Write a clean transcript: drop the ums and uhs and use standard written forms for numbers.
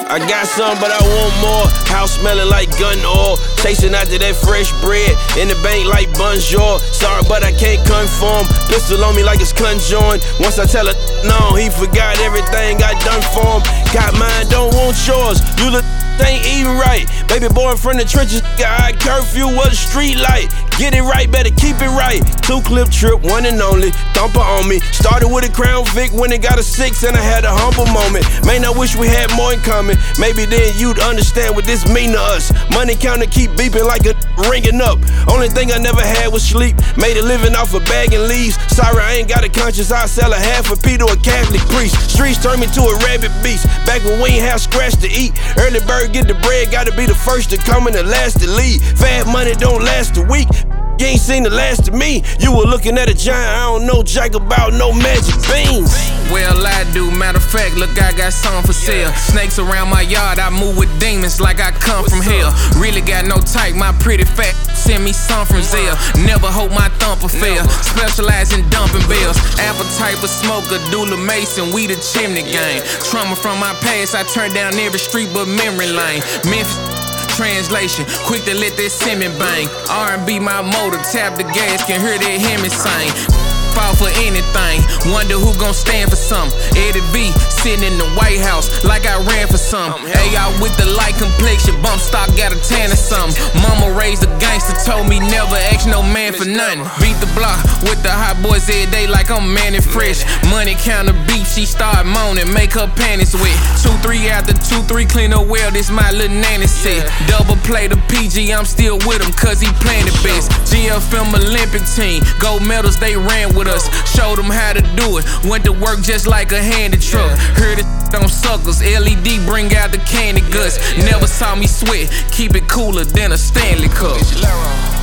I got some, but I want more. House smelling like gun oil. Chasing after that fresh bread. In the bank like bonjour. Sorry, but I can't conform. Pistol on me like it's conjoined. Once I tell her no, he forgot everything I done for him. Got mine, don't want yours. You look ain't even right. Baby boy from the trenches, got curfew with a street light. Get it right, better keep it right. 2-clip trip, one and only. Thumper on me. Started with a Crown Vic when it got a 6 and I had a humble moment. Man, I wish we had more in common. Maybe then you'd understand what this mean to us. Money counter keep beeping like a ringing up. Only thing I never had was sleep. Made a living off of bagging leaves. Sorry, I ain't got a conscience. I sell a half a pea to a Catholic priest. Streets turned me to a rabid beast. Back when we ain't have scratch to eat. Early bird get the bread, gotta be the first to come and the last to leave. Fat money don't last a week. You ain't seen the last of me. You were looking at a giant, I don't know jack about no magic beans. Well, I do. Matter of fact, look, I got some for sale. Snakes around my yard, I move with demons like I come from hell. Really got no type, my pretty fat send me some from Zell. Never hope my thumper fail. Specialize in dumping bills. Appetite for smoker, Dula Mason, we the chimney gang. Trauma from my past, I turned down every street but memory lane. Memphis. Translation, quick to let that semen bang. R&B my motor, tap the gas, can hear that hymn and sing. Fall for anything, wonder who gon' stand for something. Eddie V, sitting in the White House like I ran for something. AI with the light complexion, bump stock got a tan or something. Mama raised a gangster, told me never ask no man for nothing. Beat the block with the hot boys every day like I'm Manny Fresh. Money counter beef, she start moaning, make her panties wet. 2-3 after 2-3, clean her well, this my little nanny set. Double play the PG, I'm still with him cause he playing the best. GFM Olympic team, gold medals they ran with us. Showed them how to do it, went to work just like a handy truck. Heard it on suckers, LED bring out the candy guts. Never saw me sweat, keep it cooler than a Stanley Cup.